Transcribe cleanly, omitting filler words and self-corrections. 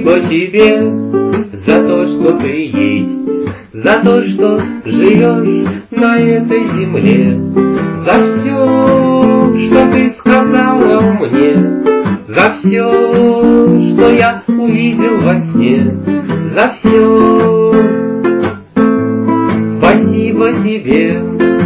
Спасибо тебе за то, что ты есть, за то, что живешь на этой земле, за все, что ты сказала мне, за все, что я увидел во сне, за все. Спасибо тебе.